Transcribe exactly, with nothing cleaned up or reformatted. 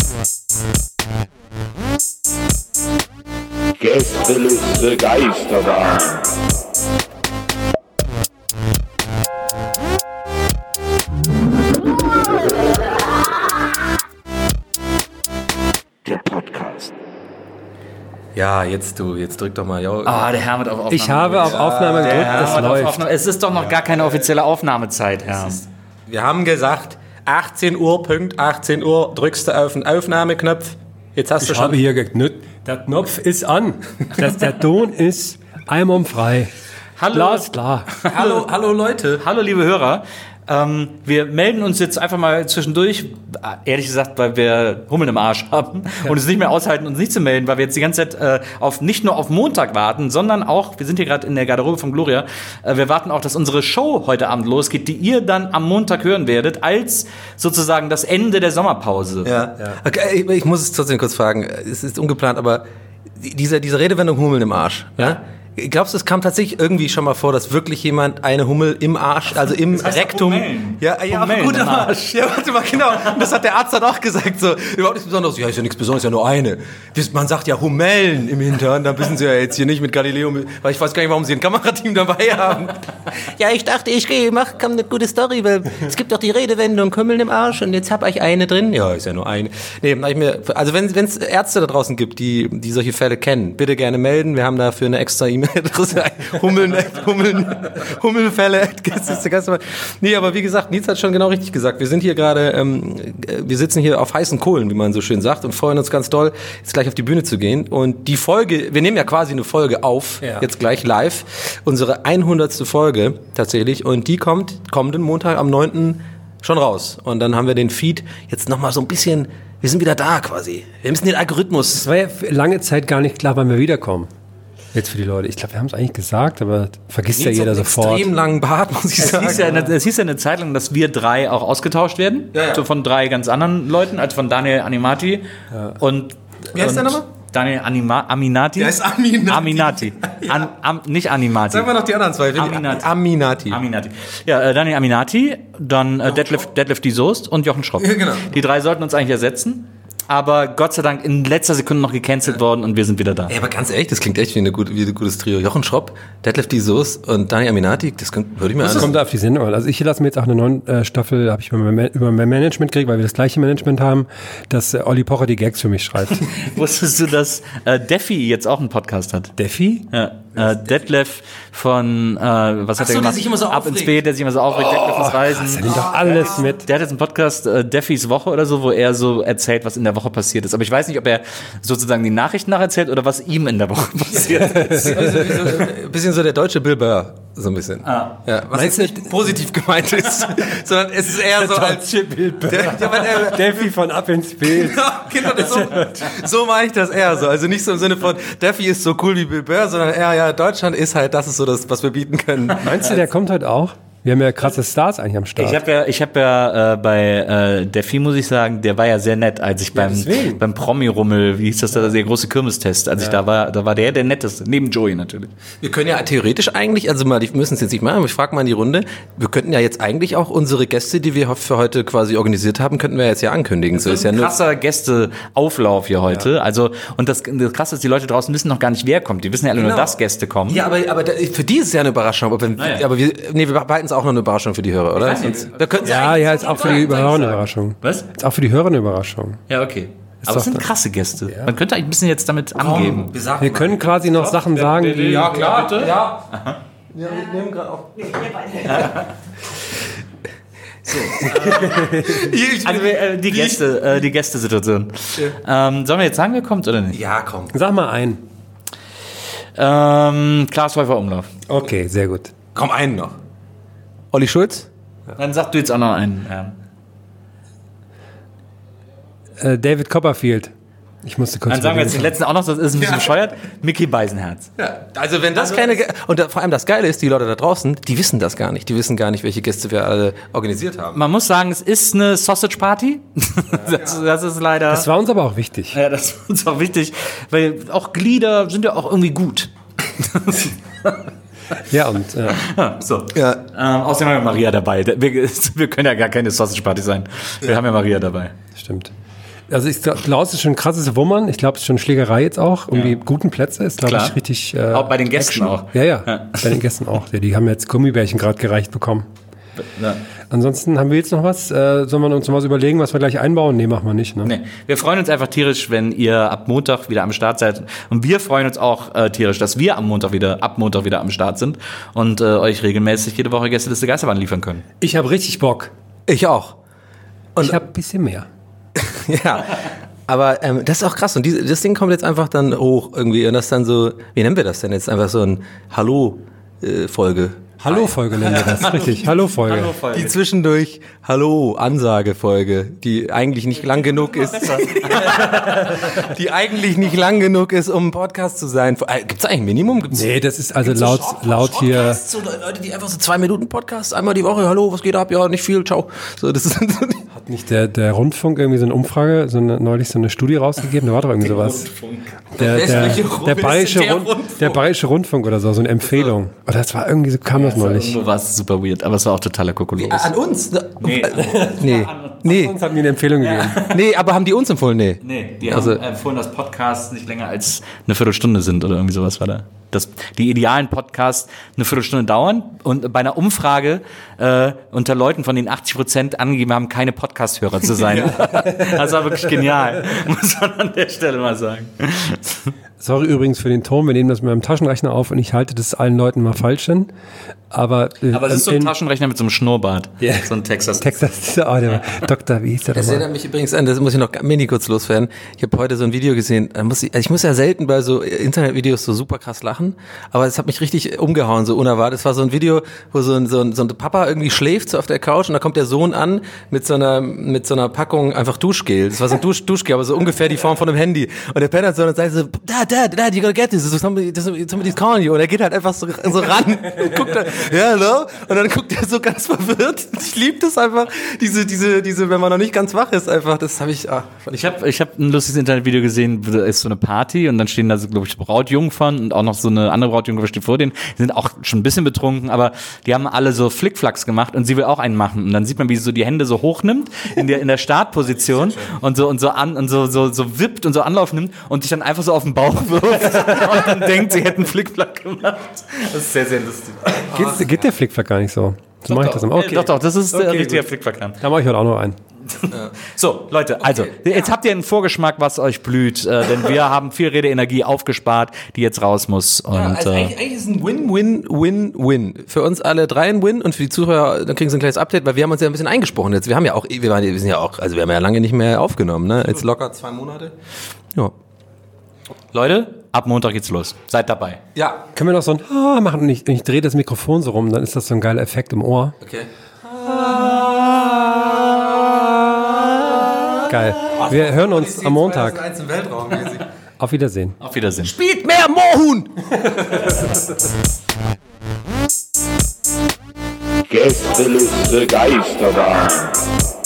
Gästeliste Geisterbahn. Der Podcast. Ja, jetzt du, jetzt drück doch mal. Jo. Ah, der Herr wird auf Aufnahme. Ich habe auf Aufnahme gedrückt, es läuft. Aufnahme. Es ist doch noch gar keine offizielle Aufnahmezeit, Herr. Wir haben gesagt, achtzehn Uhr, Punkt achtzehn Uhr, drückst du auf den Aufnahmeknopf. Jetzt hast Ich du schon. habe hier geknüpft. Der Knopf ist an. Das, der Ton ist einwandfrei. Hallo, Glas klar. Hallo, hallo Leute. hallo, liebe Hörer. Ähm, wir melden uns jetzt einfach mal zwischendurch, ehrlich gesagt, weil wir Hummeln im Arsch haben ja. und es nicht mehr aushalten, uns nicht zu melden, weil wir jetzt die ganze Zeit äh, auf nicht nur auf Montag warten, sondern auch, wir sind hier gerade in der Garderobe von Gloria, äh, wir warten auch, dass unsere Show heute Abend losgeht, die ihr dann am Montag hören werdet, als sozusagen das Ende der Sommerpause. Ja. Ja. Okay, ich, ich muss es trotzdem kurz fragen, es ist ungeplant, aber diese, diese Redewendung Hummeln im Arsch, ja? ja? Glaubst du, es kam tatsächlich irgendwie schon mal vor, dass wirklich jemand eine Hummel im Arsch, also im das heißt Rektum... Ja, ja, Hummeln gut am Arsch. Arsch. Ja, warte mal, genau. Und das hat der Arzt dann auch gesagt, so, überhaupt nichts Besonderes. Ja, ist ja nichts Besonderes, ist ja nur eine. Man sagt ja Humellen im Hintern, da wissen sie ja jetzt hier nicht mit Galileo, weil ich weiß gar nicht, warum sie ein Kamerateam dabei haben. Ja, ich dachte, ich gehe, mach, komm, eine gute Story, weil es gibt doch die Redewendung Hummeln im Arsch und jetzt hab ich eine drin. Ja, ist ja nur eine. Nee, hab ich mir, also wenn es Ärzte da draußen gibt, die, die solche Fälle kennen, bitte gerne melden. Wir haben dafür eine extra E-Mail-Adresse. Hummeln, Hummeln, Hummelfälle. Nee, aber wie gesagt, Nils hat schon genau richtig gesagt. Wir sind hier gerade, ähm, wir sitzen hier auf heißen Kohlen, wie man so schön sagt, und freuen uns ganz doll, jetzt gleich auf die Bühne zu gehen. Und die Folge, wir nehmen ja quasi eine Folge auf, ja. jetzt gleich live, unsere hundertste Folge tatsächlich, und die kommt kommenden Montag am neunten schon raus. Und dann haben wir den Feed jetzt nochmal so ein bisschen, wir sind wieder da quasi. Wir müssen den Algorithmus. Es war ja lange Zeit gar nicht klar, wann wir wiederkommen. Jetzt für die Leute. Ich glaube, wir haben es eigentlich gesagt, aber vergisst ja jeder sofort. Extrem langen Bart, muss ich es sagen. Hieß ja eine, es hieß ja eine Zeit lang, dass wir drei auch ausgetauscht werden. Ja, ja. So von drei ganz anderen Leuten, also von Daniel Animati ja. und... Wie heißt und der nochmal? Daniel Anima, Aminati. Der ist Aminati. Aminati. Ja. An, am, nicht Animati. Sagen wir noch die anderen zwei. Aminati. Aminati. Aminati. Ja, äh, Daniel Aminati, dann äh, Detlef, Detlef die Soest und Jochen Schropp. Ja, genau. Die drei sollten uns eigentlich ersetzen. Aber Gott sei Dank in letzter Sekunde noch gecancelt ja. worden und wir sind wieder da. Ey, aber ganz ehrlich, das klingt echt wie, eine gute, wie ein gutes Trio. Jochen Schropp, Detlef die Soest und Daniel Aminati, das könnt, würde ich mir an. Das kommt auf die Sendung an. Also ich lasse mir jetzt auch eine neue äh, Staffel, habe ich über mein, über mein Management gekriegt, weil wir das gleiche Management haben, dass äh, Olli Pocher die Gags für mich schreibt. Wusstest du, dass äh, Defi jetzt auch einen Podcast hat? Defi? Ja. Äh, Detlef von, äh, was Ach hat so, er gemacht? Der sich immer so Ab aufregt. ins B, der sich immer so aufregt, oh, Detlef ins Reisen. Krass, der nimmt doch alles mit. Der hat jetzt einen Podcast, äh, Defis Woche oder so, wo er so erzählt, was in der Woche passiert ist. Aber ich weiß nicht, ob er sozusagen die Nachrichten nacherzählt oder was ihm in der Woche passiert ist. Also, so, ein bisschen so der deutsche Bill Burr, so ein bisschen. Ah. Ja, was jetzt nicht positiv gemeint ist, sondern es ist eher so als Bill Burr. Der, der, Defi von Ab ins Bild. Ja, genau, das so, so meine ich das eher so. Also nicht so im Sinne von, Defi ist so cool wie Bill Burr, sondern eher, ja, Deutschland ist halt, das ist so das, was wir bieten können. Meinst du, der kommt heute auch? Wir haben ja krasse Stars eigentlich am Start. Ich habe ja, ich habe ja äh, bei äh, Defi, muss ich sagen, der war ja sehr nett, als ich beim ja, beim Promi-Rummel, wie hieß das da, der große Kirmestest, als ja. ich da war, da war der der netteste, neben Joey natürlich. Wir können ja theoretisch eigentlich, also mal, die müssen es jetzt nicht machen, aber ich frage mal in die Runde, wir könnten ja jetzt eigentlich auch unsere Gäste, die wir für heute quasi organisiert haben, könnten wir jetzt ja ankündigen. Das so ist ja ein krasser Gästeauflauf hier heute. Ja. Also, und das, das Krasse ist, die Leute draußen wissen noch gar nicht, wer kommt. Die wissen ja alle genau. nur, dass Gäste kommen. Ja, aber, aber für die ist es ja eine Überraschung. Aber, wenn, ja. aber wir, nee, wir behalten es auch noch eine Überraschung für die Hörer, oder? Wir ja, ja, ist auch für die Hörer eine Überraschung. Was? Ist auch für die Hörer eine Überraschung. Ja, okay. Ist aber es sind krasse Gäste. Ja. Man könnte eigentlich ein bisschen jetzt damit Komm, angeben. Wir, wir können quasi noch Sachen der, sagen, die... Ja, klar, bitte. Ja. Aha. Ja, wir nehmen gerade auf... So. Also äh, die Gäste, äh, die Gästesituation. Ja. Ähm, sollen wir jetzt sagen, wer kommt oder nicht? Ja, komm. Sag mal einen. Ähm, Klaas Häufer Umlauf. Okay, sehr gut. Komm, einen noch. Olli Schulz? Ja. Dann sag du jetzt auch noch einen. Ja. Äh, David Copperfield. Ich musste kurz. Dann sagen wir jetzt den letzten auch noch, das ist ein bisschen ja. bescheuert. Mickey Beisenherz. Ja, also wenn das also keine... Ge- und da, vor allem das Geile ist, die Leute da draußen, die wissen das gar nicht. Die wissen gar nicht, welche Gäste wir alle organisiert haben. Man muss sagen, es ist eine Sausage Party. Ja, das, das ist leider... Das war uns aber auch wichtig. Ja, das war uns auch wichtig, weil auch Glieder sind ja auch irgendwie gut. Ja, und... Ja. Ja, so. Ja. Ähm, außerdem haben wir Maria dabei. Wir, wir können ja gar keine Sausage Party sein. Wir ja. haben ja Maria dabei. Stimmt. Also ich glaube, Klaus ist schon ein krasses Wummern. Ich glaube, es ist schon Schlägerei jetzt auch. Um Ja. die guten Plätze ist, glaube Klar. ich, richtig... Äh, Auch bei den Gästen Action. auch. Ja, ja, Ja. bei den Gästen auch. Ja, die haben jetzt Gummibärchen gerade gereicht bekommen. Ja. Ansonsten haben wir jetzt noch was. Äh, sollen wir uns noch was überlegen, was wir gleich einbauen? Nee, machen wir nicht. Ne? Nee. Wir freuen uns einfach tierisch, wenn ihr ab Montag wieder am Start seid. Und wir freuen uns auch äh, tierisch, dass wir am Montag wieder, ab Montag wieder am Start sind und äh, euch regelmäßig jede Woche Gästeliste Geisterbahn liefern können. Ich habe richtig Bock. Ich auch. Und ich habe ein bisschen mehr. Ja. Aber ähm, das ist auch krass. Und diese, das Ding kommt jetzt einfach dann hoch irgendwie. Und das ist dann so, wie nennen wir das denn jetzt? Einfach so ein Hallo-Folge. Hallo-Folge nennen wir das. Richtig, Hallo-Folge. Die zwischendurch Hallo-Ansage-Folge, die eigentlich nicht lang genug ist. die eigentlich nicht lang genug ist, um ein Podcast zu sein. Gibt es eigentlich ein Minimum? Gibt's Nee, das ist also laut, laut hier... Podcasts, so Leute, die einfach so zwei Minuten Podcasts, einmal die Woche, hallo, was geht ab? Ja, nicht viel, ciao. So, das ist so die Hat nicht der, der Rundfunk irgendwie so eine Umfrage, so eine, neulich so eine Studie rausgegeben? Da war doch irgendwie sowas. Der, der, Welche der, Rundfunk? Bayerische Der Rund, Rundfunk? der Bayerische Rundfunk oder so, so eine Empfehlung. Oder das war irgendwie so, kam das neulich. Irgendwo war es super weird, aber es war auch totaler Kokolores. An uns? Nee. Nee. Nee. Uns haben die eine Empfehlung gegeben. Nee, aber haben die uns empfohlen? Nee. Nee, die Also- haben empfohlen, dass Podcasts nicht länger als eine Viertelstunde sind oder irgendwie sowas war da. Dass die idealen Podcasts eine Viertelstunde dauern und bei einer Umfrage äh, unter Leuten, von denen achtzig Prozent angegeben haben, keine Podcast-Hörer zu sein. Das war wirklich genial, muss man an der Stelle mal sagen. Sorry übrigens für den Ton, wir nehmen das mit meinem Taschenrechner auf und ich halte das allen Leuten mal falsch hin. Aber, äh, Aber es ist so ein in Taschenrechner mit so einem Schnurrbart. Ja. So ein Texas. Texas, oh, der Doktor, wie hieß der Das nochmal? erinnert mich übrigens an, das muss ich noch mini kurz loswerden. Ich habe heute so ein Video gesehen, da muss ich, also ich muss ja selten bei so Internetvideos so super krass lachen, aber es hat mich richtig umgehauen, so unerwartet. Es war so ein Video, wo so ein, so ein, so ein Papa irgendwie schläft so auf der Couch und da kommt der Sohn an mit so einer, mit so einer Packung einfach Duschgel. Das war so ein Dusch, Duschgel, aber so ungefähr die Form von einem Handy. Und der Penner so und sagt so, Dad, Dad, Dad, you gotta get this, somebody, somebody's calling you. Und er geht halt einfach so, so ran und guckt dann, ja, hello? Und dann guckt er so ganz verwirrt. Ich liebe das einfach, diese, diese, diese, wenn man noch nicht ganz wach ist, einfach, das habe ich, ah, fand ich Ich habe ich hab ein lustiges Internetvideo gesehen, da ist so eine Party und dann stehen da so, glaube ich, Brautjungfern und auch noch so eine andere Brautjungfer steht vor denen. Die sind auch schon ein bisschen betrunken, aber die haben alle so Flickflacks gemacht und sie will auch einen machen. Und dann sieht man, wie sie so die Hände so hochnimmt in der, in der Startposition und so, und so an, und so, so, so wippt und so Anlauf nimmt und sich dann einfach so auf den Bauch wirft und dann denkt, sie hätten einen Flickflack gemacht. Das ist sehr, sehr lustig. Geht, geht der Flickflack gar nicht so? So mache ich das immer. Okay. Doch, doch, das ist der Okay, richtige gut. Flickflack. Da mache ich heute auch noch einen. So, Leute, also, jetzt habt ihr einen Vorgeschmack, was euch blüht, äh, denn wir haben viel Redeenergie aufgespart, die jetzt raus muss. Und, Ja, also äh, eigentlich, eigentlich ist es ein Win-Win-Win-Win. Für uns alle drei ein Win und für die Zuhörer, dann kriegen sie ein kleines Update, weil wir haben uns ja ein bisschen eingesprochen jetzt. Wir haben ja auch, wir, waren, wir sind ja auch, also wir haben ja lange nicht mehr aufgenommen, ne? Jetzt locker zwei Monate. Ja. Leute, ab Montag geht's los. Seid dabei. Ja. Können wir noch so ein Ah machen und ich, ich drehe das Mikrofon so rum, dann ist das so ein geiler Effekt im Ohr. Okay. Geil. Wir hören uns am Montag. Im Weltraum mäßig. Auf Wiedersehen. Auf Wiedersehen. Spielt mehr Moorhuhn! Gästeliste Geisterbahn.